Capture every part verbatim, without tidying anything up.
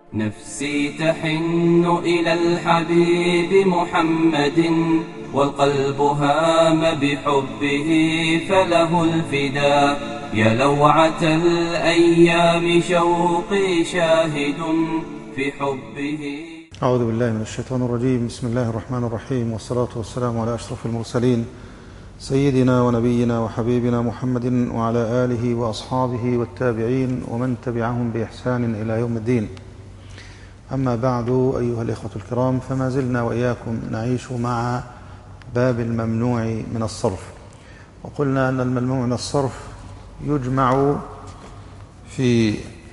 نفسي تحن إلى الحبيب محمد، والقلب هام بحبه فله الفداء. يا لوعة الأيام شوقي شاهد في حبه. أعوذ بالله من الشيطان الرجيم. بسم الله الرحمن الرحيم، والصلاة والسلام على أشرف المرسلين سيدنا ونبينا وحبيبنا محمد وعلى آله وأصحابه والتابعين ومن تبعهم بإحسان إلى يوم الدين. أما بعد، أيها الإخوة الكرام، فما زلنا وإياكم نعيش مع باب الممنوع من الصرف. وقلنا أن الممنوع من الصرف يجمع في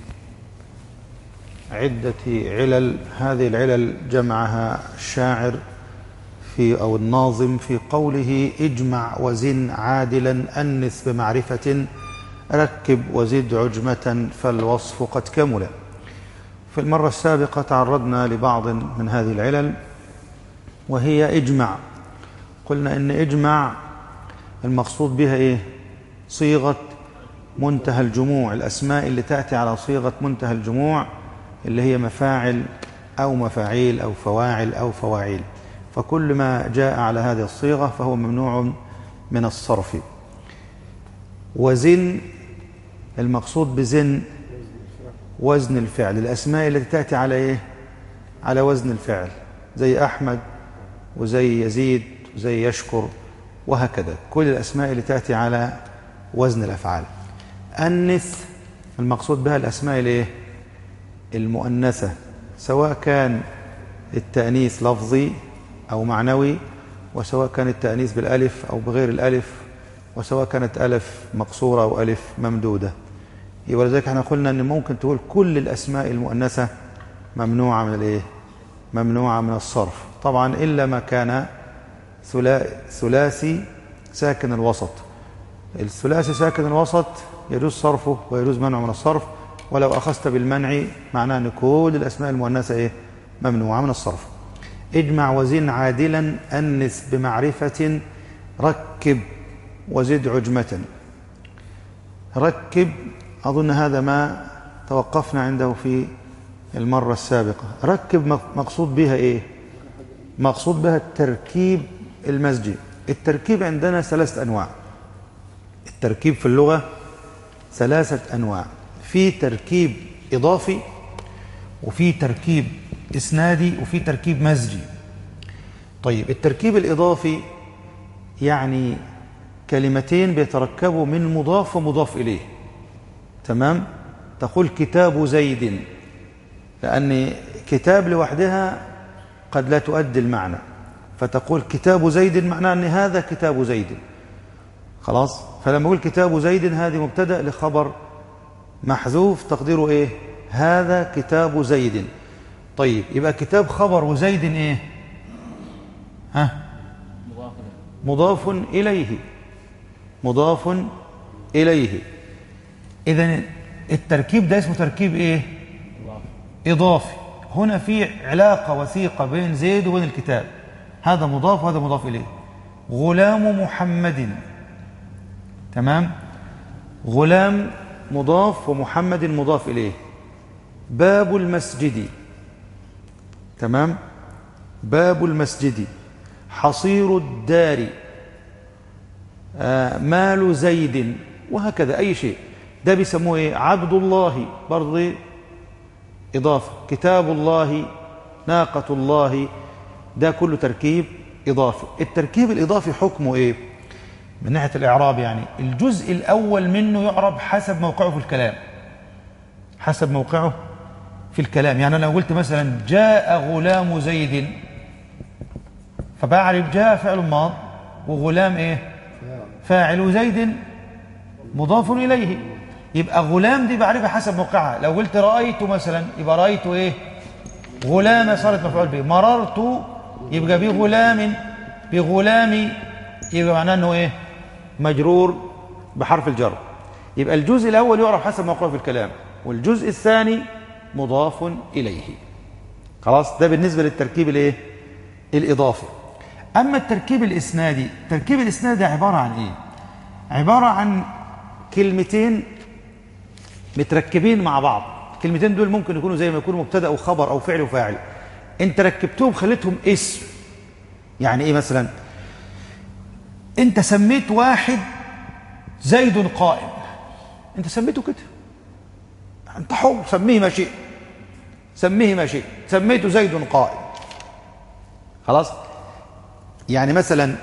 عدة علل. هذه العلل جمعها الشاعر في أو الناظم في قوله: اجمع وزن عادلا أنث بمعرفة، ركب وزد عجمة فالوصف قد كمل. في المرة السابقة تعرضنا لبعض من هذه العلل وهي اجمع. قلنا إن اجمع المقصود بها إيه؟ صيغة منتهى الجموع، الأسماء اللي تأتي على صيغة منتهى الجموع اللي هي مفاعل أو مفاعيل أو فواعل أو فواعيل، فكل ما جاء على هذه الصيغة فهو ممنوع من الصرف. وزن المقصود بزن وزن الفعل، الأسماء التي تأتي على إيه؟ على وزن الفعل، زي أحمد وزي يزيد وزي يشكر وهكذا، كل الأسماء اللي تأتي على وزن الأفعال. أنث المقصود بها الأسماء الإيه؟ المؤنثة، سواء كان التأنيث لفظي أو معنوي، وسواء كان التأنيث بالألف أو بغير الألف، وسواء كانت ألف مقصورة أو ألف ممدودة. ولذلك احنا قلنا أن ممكن تقول كل الأسماء المؤنثة ممنوعة من الإيه؟ ممنوعة من الصرف، طبعا إلا ما كان ثلاثي ساكن الوسط. الثلاثي ساكن الوسط يجوز صرفه ويجوز منعه من الصرف، ولو أخذت بالمنع معناه أن كل الأسماء المؤنثة إيه؟ ممنوعة من الصرف. اجمع وزن عادلا أنث بمعرفة، ركب وزد عجمة. ركب أظن هذا ما توقفنا عنده في المرة السابقة. ركب مقصود بها إيه؟ مقصود بها التركيب المزجي. التركيب عندنا ثلاثة أنواع. التركيب في اللغة ثلاثة أنواع: في تركيب إضافي، وفي تركيب إسنادي، وفي تركيب مزجي. طيب، التركيب الإضافي يعني كلمتين بيتركبوا من مضاف ومضاف إليه. تمام؟ تقول كتاب زيد، لأن كتاب لوحدها قد لا تؤدي المعنى، فتقول كتاب زيد معناه أن هذا كتاب زيد. خلاص؟ فلما أقول كتاب زيد هذه مبتدأ لخبر محذوف تقديره إيه؟ هذا كتاب زيد. طيب، يبقى كتاب خبر وزيد إيه؟ ها؟ مضاف إليه. مضاف إليه. إذن التركيب ده اسمه تركيب إيه؟ إضافي. هنا في علاقة وثيقة بين زيد وبين الكتاب، هذا مضاف وهذا مضاف إليه. غلام محمد، تمام؟ غلام مضاف ومحمد مضاف إليه. باب المسجد، تمام؟ باب المسجد. حصير الدار، آه مال زيد، وهكذا أي شيء. ده بيسموه إيه؟ عبد الله، برضه إضافة. كتاب الله، ناقة الله، ده كله تركيب إضافي. التركيب الإضافي حكمه إيه؟ من ناحية الإعراب يعني الجزء الأول منه يعرب حسب موقعه في الكلام. حسب موقعه في الكلام، يعني أنا قلت مثلا جاء غلام زيد، فبعرف جاء فعل ماض وغلام إيه؟ فاعل، وزيد مضاف إليه. يبقى غلام دي بعرفها حسب موقعها. لو قلت رأيت مثلا يبقى رأيت إيه؟ غلام، صارت مفعول به. مررت يبقى بغلام، بغلامي يبقى معناه أنه إيه؟ مجرور بحرف الجر. يبقى الجزء الأول يعرف حسب موقعه في الكلام، والجزء الثاني مضاف إليه. خلاص؟ ده بالنسبة للتركيب الإيه؟ الإضافي. أما التركيب الإسنادي، التركيب الإسنادي عبارة عن إيه؟ عبارة عن كلمتين متركبين مع بعض، الكلمتين دول ممكن يكونوا زي ما يكونوا مبتدا وخبر او فعل وفاعل، انت ركبتهم خليتهم اسم. يعني ايه مثلا؟ انت سميت واحد زيد قائم، انت سميته كده، انت حر، سميه ما شئت، سميه ما شئت، سميته زيد قائم، خلاص. يعني مثلا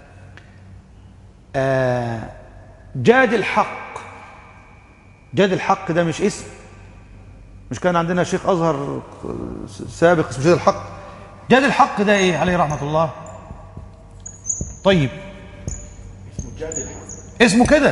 آه جاد الحق، جاد الحق ده مش اسم؟ مش كان عندنا شيخ أزهر سابق اسمه جاد الحق؟ جاد الحق ده ايه عليه رحمة الله؟ طيب اسمه جاد الحق، اسمه كده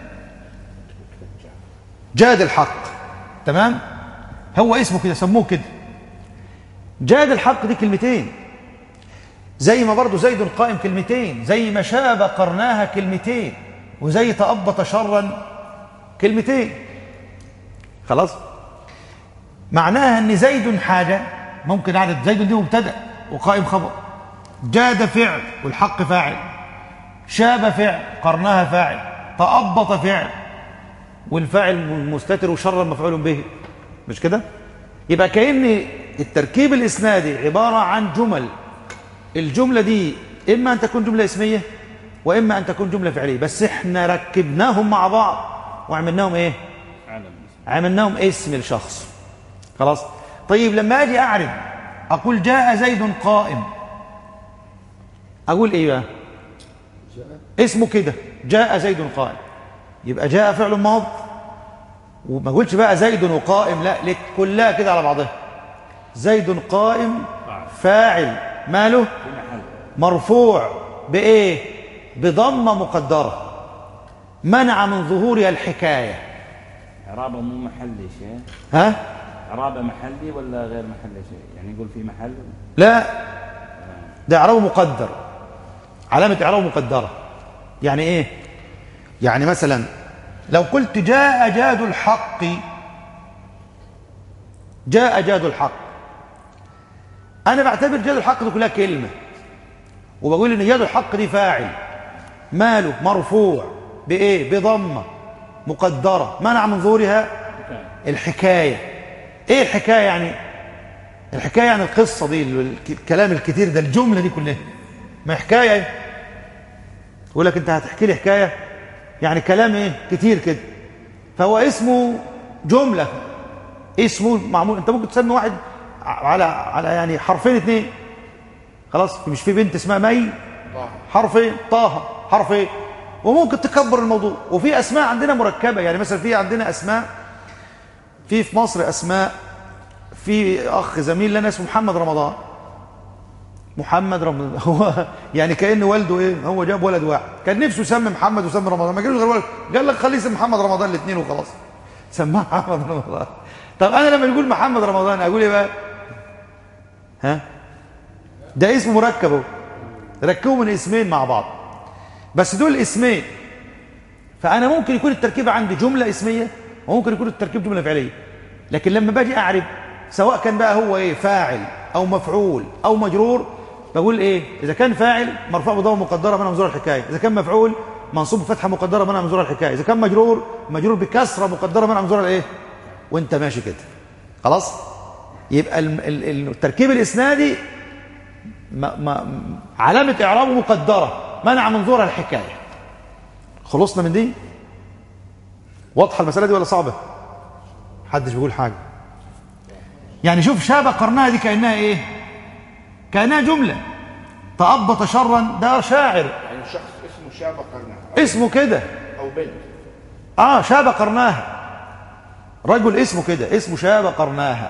جاد الحق، تمام، هو اسمه كده، سموه كده. جاد الحق دي كلمتين، زي ما برضو زيد قائم كلمتين، زي ما شاب قرناها كلمتين، وزي تأبط شرا كلمتين، خلاص. معناها ان زيد حاجة، ممكن عدد زيد دي مبتدأ وقائم خبر، جاد فعل والحق فاعل، شاب فعل قرناها فاعل، تأبط فعل والفاعل مستتر وشرا مفعول به، مش كده؟ يبقى كأن التركيب الإسنادي عبارة عن جمل، الجملة دي إما أن تكون جملة اسمية وإما أن تكون جملة فعلية، بس إحنا ركبناهم مع بعض وعملناهم إيه؟ عملناهم اسم الشخص، خلاص. طيب لما أجي أعرف أقول جاء زيد قائم، أقول إيه بقى؟ اسمه كده جاء زيد قائم، يبقى جاء فعل ماض، وما أقولش بقى زيد وقائم، لا، لك كلها كده على بعضها. زيد قائم فاعل ماله؟ مرفوع بإيه؟ بضمة مقدرة منع من ظهورها الحكاية. إعرابه مو محلي شيء؟ ها؟ إعرابه محلي ولا غير محلي شيء؟ يعني يقول في محل؟ لا، ده إعرابه مقدر، علامة إعرابه مقدرة. يعني إيه؟ يعني مثلا لو قلت جاء جاد الحق، جاء جاد الحق، أنا بعتبر جاد الحق دي كلها كلمة، وبقول إن جاد الحق دي فاعل ماله؟ مرفوع بإيه؟ بضمة مقدرة منع من ظهورها الحكاية. إيه الحكاية يعني؟ الحكاية يعني القصة دي، الكلام الكتير ده، الجملة دي كلها ما حكاية. يقول لك أنت هتحكي لي حكاية، يعني كلام إيه؟ كتير كده، فهو اسمه جملة، اسمه معمول. أنت ممكن تسمي واحد على على يعني حرفين اثنين، خلاص. مش في بنت اسمها مي، حرفين، طه حرفين، وممكن تكبر الموضوع. وفي اسماء عندنا مركبه، يعني مثلا في عندنا اسماء في في مصر، اسماء في اخ زميل لنا اسمه محمد رمضان، محمد رمضان هو يعني كأن والده ايه، هو جاب ولد واحد، كان نفسه يسمي محمد ويسمي رمضان، ما جابش غير ولد، قال لك خليه يسمي محمد رمضان الاثنين وخلاص، سماه محمد رمضان. طب انا لما نقول محمد رمضان اقول ايه بقى؟ ها؟ ده اسم مركب اهو، ركبوا من اسمين مع بعض، بس دول اسمين، فانا ممكن يكون التركيب عندي جمله اسميه وممكن يكون التركيب جمله فعليه. لكن لما باجي اعرف سواء كان بقى هو ايه، فاعل او مفعول او مجرور، بقول ايه؟ اذا كان فاعل مرفوع بضمه مقدره منع من ظهور الحكايه، اذا كان مفعول منصوب بفتحه مقدره منع من ظهور الحكايه، اذا كان مجرور مجرور بكسره مقدره منع من ظهور الايه، وانت ماشي كده، خلاص. يبقى التركيب الاسنادي ما ما علامه اعرابه مقدره منع من ظهور الحكايه. خلصنا من دي؟ واضحه المساله دي ولا صعبه؟ محدش بيقول حاجه. يعني شوف شاب قرنها دي كانها ايه؟ كانها جمله. تأبط شرا ده شاعر، يعني شخص اسمه شاب قرنها، اسمه كده، او بنت، اه شاب قرناها، رجل اسمه كده، اسمه شاب قرناها،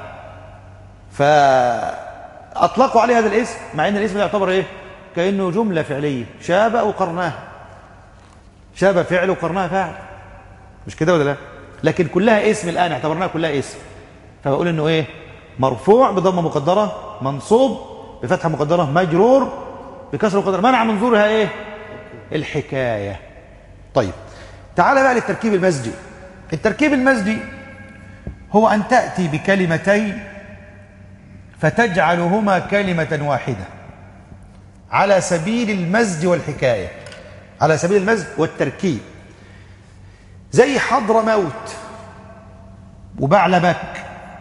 فاطلقوا عليه هذا الاسم، مع ان الاسم ده يعتبر ايه؟ كانه جمله فعليه، شاب وقرناها، شاب فعل وقرناها فاعل، مش كده ولا لا؟ لكن كلها اسم الان، اعتبرناها كلها اسم، فبقول انه ايه؟ مرفوع بضمه مقدره، منصوب بفتحه مقدره، مجرور بكسره مقدره منع من ظهورها ايه؟ الحكايه. طيب تعال بقى للتركيب المزجي. التركيب المزجي هو ان تاتي بكلمتين فتجعلهما كلمه واحده على سبيل المزج والحكايه، على سبيل المزج والتركيب، زي حضر موت وبعلبك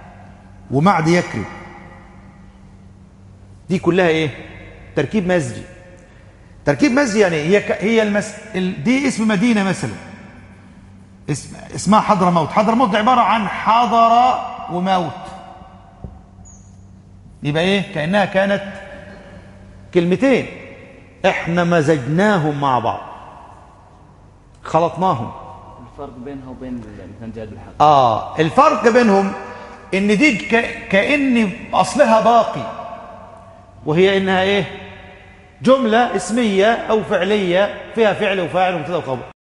ومعد يكرم، دي كلها ايه؟ تركيب مزجي. تركيب مزجي يعني هي ك... هي المس... ال... دي اسم مدينه مثلا، اسم... اسمها حضرموت. حضرموت ده عباره عن حضر وموت، يبقى ايه؟ كانها كانت كلمتين احنا مزجناهم مع بعض، خلطناهم. الفرق بينها وبين مثلا جاد الحق؟ اه الفرق بينهم ان دي ك... كأن اصلها باقي، وهي انها ايه؟ جملة اسمية او فعلية فيها فعل وفاعل ومبتدا وخبر.